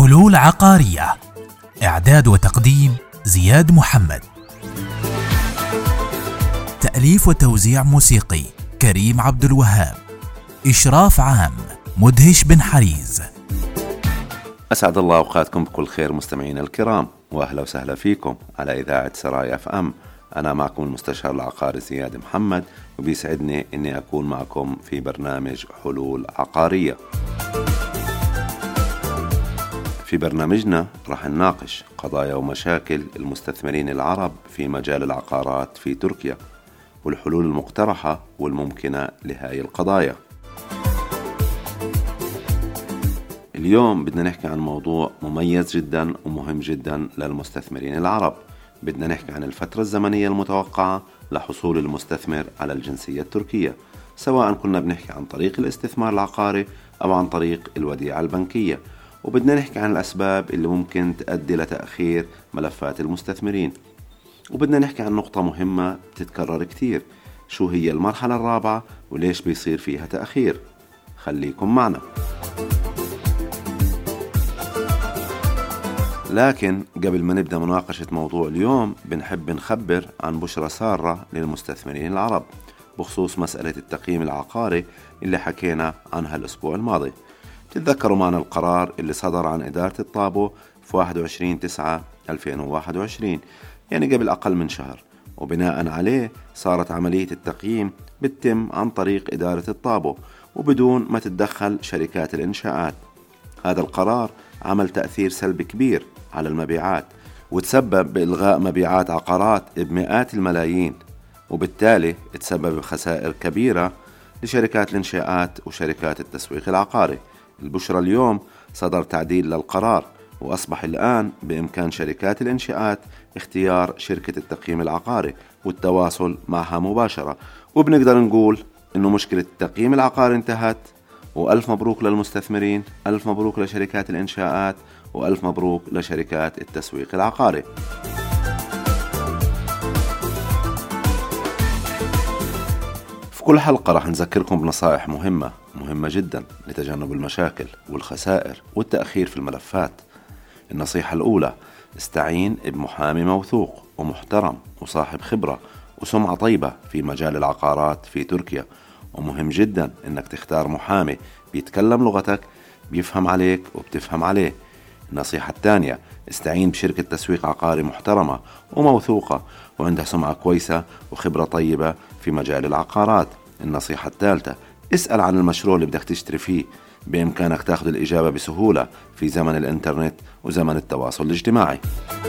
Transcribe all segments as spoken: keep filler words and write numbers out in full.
حلول عقارية. إعداد وتقديم زياد محمد. تأليف وتوزيع موسيقي كريم عبد الوهاب. إشراف عام مدهش بن حريز. أسعد الله أوقاتكم بكل خير مستمعين الكرام، وأهلا وسهلا فيكم على إذاعة سرايا اف ام. أنا معكم المستشار العقاري زياد محمد، وبيسعدني أني أكون معكم في برنامج حلول عقارية. في برنامجنا رح نناقش قضايا ومشاكل المستثمرين العرب في مجال العقارات في تركيا، والحلول المقترحة والممكنة لهذه القضايا. اليوم بدنا نحكي عن موضوع مميز جدا ومهم جدا للمستثمرين العرب. بدنا نحكي عن الفترة الزمنية المتوقعة لحصول المستثمر على الجنسية التركية، سواء كنا بنحكي عن طريق الاستثمار العقاري أو عن طريق الوديعة البنكية. وبدنا نحكي عن الأسباب اللي ممكن تؤدي لتأخير ملفات المستثمرين. وبدنا نحكي عن نقطة مهمة بتتكرر كتير، شو هي المرحلة الرابعة وليش بيصير فيها تأخير. خليكم معنا. لكن قبل ما نبدأ مناقشة موضوع اليوم، بنحب نخبر عن بشرة سارة للمستثمرين العرب بخصوص مسألة التقييم العقاري اللي حكينا عنها الأسبوع الماضي. تتذكروا معنا القرار اللي صدر عن إدارة الطابو في واحد وعشرين تسعة ألفين وواحد وعشرين، يعني قبل أقل من شهر، وبناء عليه صارت عملية التقييم بتتم عن طريق إدارة الطابو وبدون ما تتدخل شركات الإنشاءات. هذا القرار عمل تأثير سلبي كبير على المبيعات، وتسبب بإلغاء مبيعات عقارات بمئات الملايين، وبالتالي تسبب بخسائر كبيرة لشركات الإنشاءات وشركات التسويق العقاري. البشرى اليوم صدر تعديل للقرار، وأصبح الآن بإمكان شركات الإنشاءات اختيار شركة التقييم العقاري والتواصل معها مباشرة، وبنقدر نقول إنه مشكلة التقييم العقاري انتهت. وألف مبروك للمستثمرين، ألف مبروك لشركات الإنشاءات، وألف مبروك لشركات التسويق العقاري. في كل حلقة رح نذكركم بنصائح مهمة مهمة جدا لتجنب المشاكل والخسائر والتأخير في الملفات. النصيحة الأولى: استعين بمحامي موثوق ومحترم وصاحب خبرة وسمعة طيبة في مجال العقارات في تركيا. ومهم جدا انك تختار محامي بيتكلم لغتك، بيفهم عليك وبتفهم عليه. النصيحة الثانية: استعين بشركة تسويق عقاري محترمة وموثوقة وعندها سمعة كويسة وخبرة طيبة في مجال العقارات. النصيحة الثالثة: اسأل عن المشروع اللي بدك تشتري فيه، بإمكانك تاخذ الإجابة بسهولة في زمن الإنترنت وزمن التواصل الاجتماعي.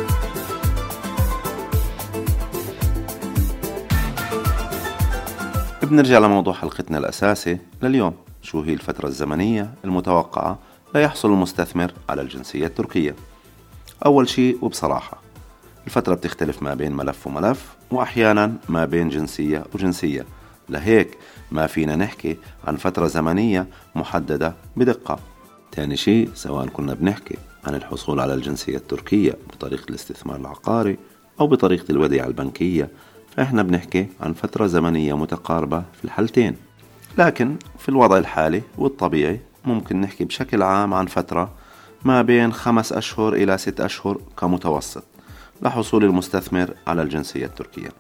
بنرجع لموضوع حلقتنا الأساسي لليوم، شو هي الفترة الزمنية المتوقعة ليحصل المستثمر على الجنسية التركية. أول شيء وبصراحة، الفترة بتختلف ما بين ملف وملف، وأحيانا ما بين جنسية وجنسية، لهيك ما فينا نحكي عن فترة زمنية محددة بدقة. تاني شيء، سواء كنا بنحكي عن الحصول على الجنسية التركية بطريقة الاستثمار العقاري أو بطريقة الوديعة البنكية، فإحنا بنحكي عن فترة زمنية متقاربة في الحالتين. لكن في الوضع الحالي والطبيعي ممكن نحكي بشكل عام عن فترة ما بين خمس أشهر إلى ست أشهر كمتوسط لحصول المستثمر على الجنسية التركية.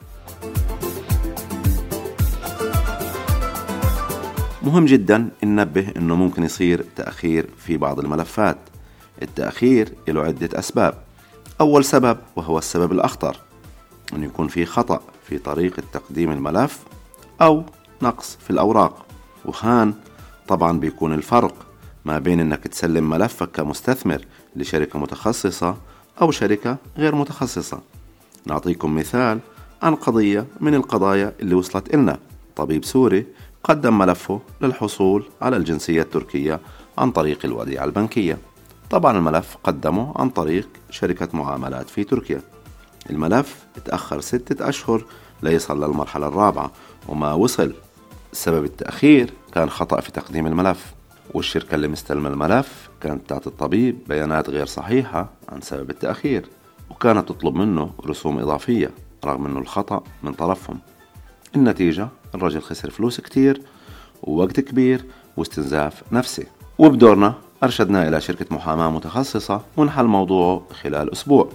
مهم جدا ننبه إنه ممكن يصير تأخير في بعض الملفات. التأخير له عدة أسباب. أول سبب، وهو السبب الأخطر، أن يكون في خطأ في طريقة تقديم الملف أو نقص في الأوراق. وهان طبعا بيكون الفرق ما بين أنك تسلم ملفك كمستثمر لشركة متخصصة أو شركة غير متخصصة. نعطيكم مثال عن قضية من القضايا اللي وصلت إلنا. طبيب سوري قدم ملفه للحصول على الجنسية التركية عن طريق الوديعة البنكية. طبعا الملف قدمه عن طريق شركة معاملات في تركيا. الملف تأخر ستة أشهر ليصل للمرحلة الرابعة وما وصل. سبب التأخير كان خطأ في تقديم الملف، والشركة اللي مستلمة الملف كانت تعطي الطبيب بيانات غير صحيحة عن سبب التأخير، وكانت تطلب منه رسوم إضافية رغم أنه الخطأ من طرفهم. النتيجة، الرجل خسر فلوس كتير ووقت كبير واستنزاف نفسي. وبدورنا أرشدناه إلى شركة محاماة متخصصة ونحل موضوعه خلال أسبوع.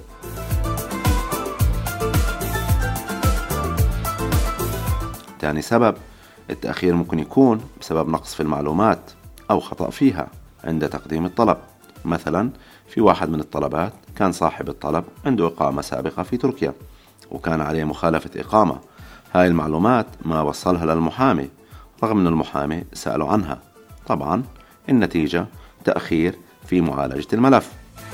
ثاني سبب، التأخير ممكن يكون بسبب نقص في المعلومات أو خطأ فيها عند تقديم الطلب. مثلا في واحد من الطلبات كان صاحب الطلب عنده إقامة سابقة في تركيا وكان عليه مخالفة إقامة. هاي المعلومات ما وصلها للمحامي رغم أن المحامي سأله عنها. طبعا النتيجة تأخير في معالجة الملف.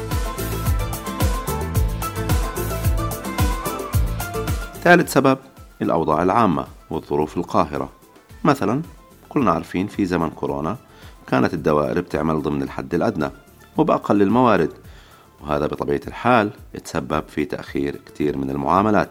ثالث سبب، الأوضاع العامة والظروف القاهرة. مثلا كلنا عارفين في زمن كورونا كانت الدوائر بتعمل ضمن الحد الأدنى وبأقل الموارد، وهذا بطبيعة الحال يتسبب في تأخير كتير من المعاملات.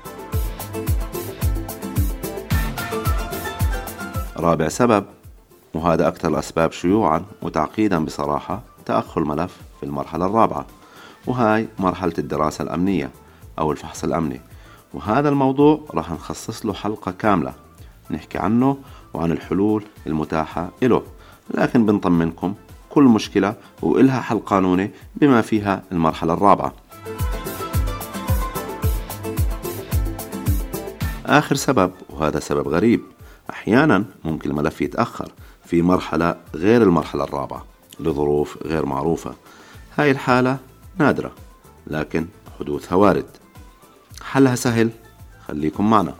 رابع سبب، وهذا أكثر الأسباب شيوعا وتعقيدا بصراحة، تأخر الملف في المرحلة الرابعة، وهاي مرحلة الدراسة الأمنية أو الفحص الأمني، وهذا الموضوع راح نخصص له حلقة كاملة نحكي عنه وعن الحلول المتاحة له. لكن بنطمنكم كل مشكلة وإلها حل قانوني بما فيها المرحلة الرابعة. آخر سبب، وهذا سبب غريب، أحيانا ممكن الملف يتأخر في مرحلة غير المرحلة الرابعة لظروف غير معروفة. هاي الحالة نادرة لكن حدوثها وارد. حلها سهل، خليكم معنا.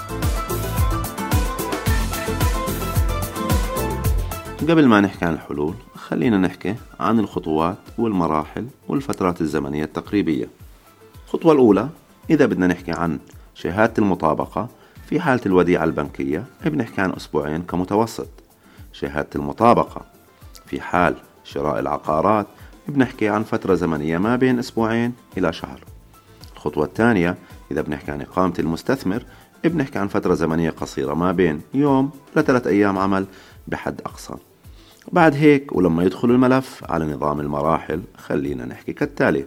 قبل ما نحكي عن الحلول خلينا نحكي عن الخطوات والمراحل والفترات الزمنية التقريبية. الخطوة الأولى، إذا بدنا نحكي عن شهادة المطابقة في حالة الوديعة البنكية بنحكي عن أسبوعين كمتوسط. شهادة المطابقة في حال شراء العقارات بنحكي عن فترة زمنية ما بين أسبوعين إلى شهر. الخطوة الثانية، إذا بنحكي عن إقامة المستثمر بنحكي عن فترة زمنية قصيرة ما بين يوم لثلاث أيام عمل بحد أقصى. بعد هيك ولما يدخل الملف على نظام المراحل خلينا نحكي كالتالي.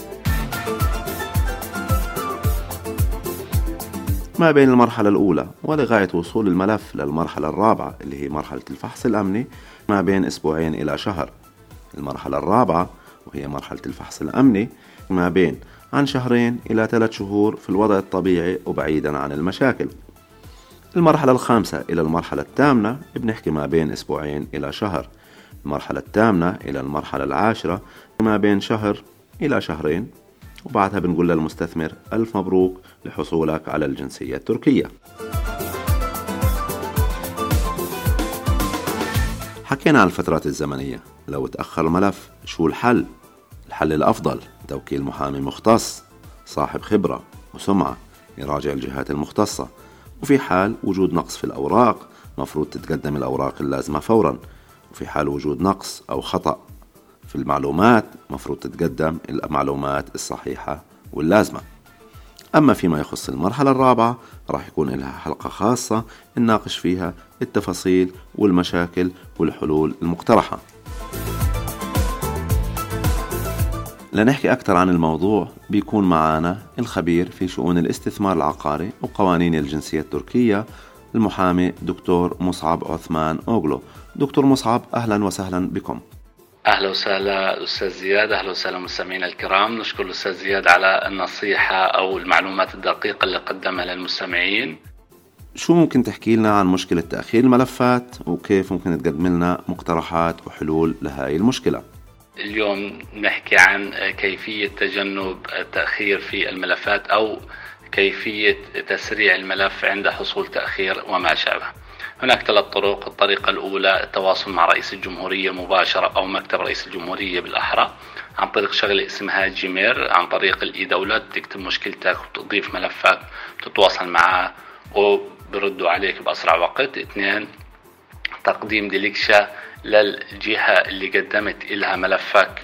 ما بين المرحلة الأولى ولغاية وصول الملف للمرحلة الرابعة اللي هي مرحلة الفحص الأمني ما بين أسبوعين إلى شهر. المرحلة الرابعة وهي مرحلة الفحص الأمني ما بين عن شهرين إلى ثلاث شهور في الوضع الطبيعي وبعيدا عن المشاكل. المرحلة الخامسة إلى المرحلة الثامنة بنحكي ما بين أسبوعين إلى شهر. المرحلة الثامنة إلى المرحلة العاشرة ما بين شهر إلى شهرين، وبعدها بنقول للمستثمر ألف مبروك لحصولك على الجنسية التركية. حكينا عن الفترات الزمنية. لو تأخر الملف شو الحل؟ الحل الأفضل توكيل محامي مختص صاحب خبرة وسمعة يراجع الجهات المختصة، وفي حال وجود نقص في الأوراق مفروض تتقدم الأوراق اللازمة فورا، وفي حال وجود نقص أو خطأ في المعلومات مفروض تتقدم المعلومات الصحيحة واللازمة. أما فيما يخص المرحلة الرابعة راح يكون لها حلقة خاصة نناقش فيها التفاصيل والمشاكل والحلول المقترحة. لنحكي أكثر عن الموضوع بيكون معنا الخبير في شؤون الاستثمار العقاري وقوانين الجنسية التركية المحامي دكتور مصعب عثمان أوغلو. دكتور مصعب، أهلا وسهلا بكم. أهلا وسهلا أستاذ زياد. أهلا وسهلا مستمعينا الكرام. نشكر الأستاذ زياد على النصيحة أو المعلومات الدقيقة اللي قدمها للمستمعين. شو ممكن تحكي لنا عن مشكلة تأخير الملفات وكيف ممكن تقدم لنا مقترحات وحلول لهذه المشكلة؟ اليوم نحكي عن كيفية تجنب التأخير في الملفات أو كيفية تسريع الملف عند حصول تأخير وما شابه. هناك ثلاث طرق. الطريقة الأولى التواصل مع رئيس الجمهورية مباشرة أو مكتب رئيس الجمهورية بالأحرى عن طريق شغلة اسمها جيمير. عن طريق الإي دولة تكتب مشكلتك وتضيف ملفك تتواصل معاه وبردوا عليك بأسرع وقت. اثنين، تقديم ديليكشة للجهة اللي قدمت إلها ملفك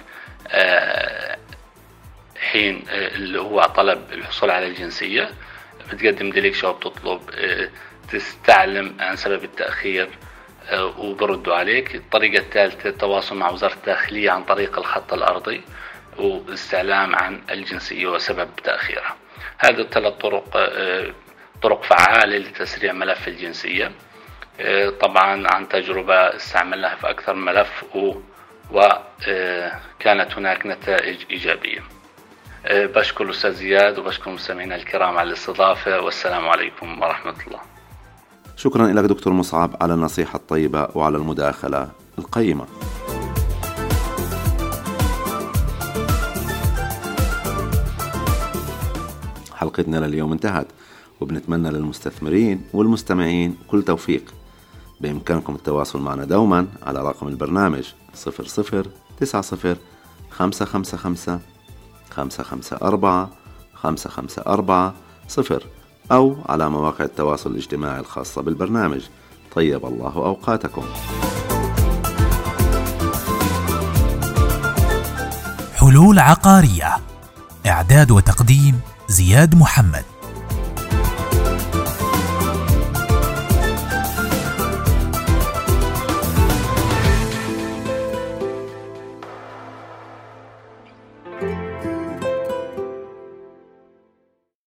حين اللي هو طلب الحصول على الجنسية، بتقدم ديليكشة وبتطلب تستعلم عن سبب التأخير وبردوا عليك. الطريقة الثالثة التواصل مع وزارة الداخلية عن طريق الخط الأرضي والاستعلام عن الجنسية وسبب تأخيرها. هذه الثلاث طرق طرق فعالة لتسريع ملف الجنسية. طبعا عن تجربة استعملناها في أكثر من ملف وكانت هناك نتائج إيجابية. بشكر الأستاذ زياد وبشكر مستمعينا الكرام على الاستضافة، والسلام عليكم ورحمة الله. شكرا لك دكتور مصعب على النصيحة الطيبة وعلى المداخلة القيمة. حلقتنا لليوم انتهت، وبنتمنى للمستثمرين والمستمعين كل توفيق. بإمكانكم التواصل معنا دوما على رقم البرنامج صفر صفر تسعة صفر خمسة خمسة خمسة خمسة خمسة أربعة خمسة خمسة أربعة صفر، أو على مواقع التواصل الاجتماعي الخاصة بالبرنامج. طيب الله أوقاتكم. حلول عقارية، إعداد وتقديم زياد محمد.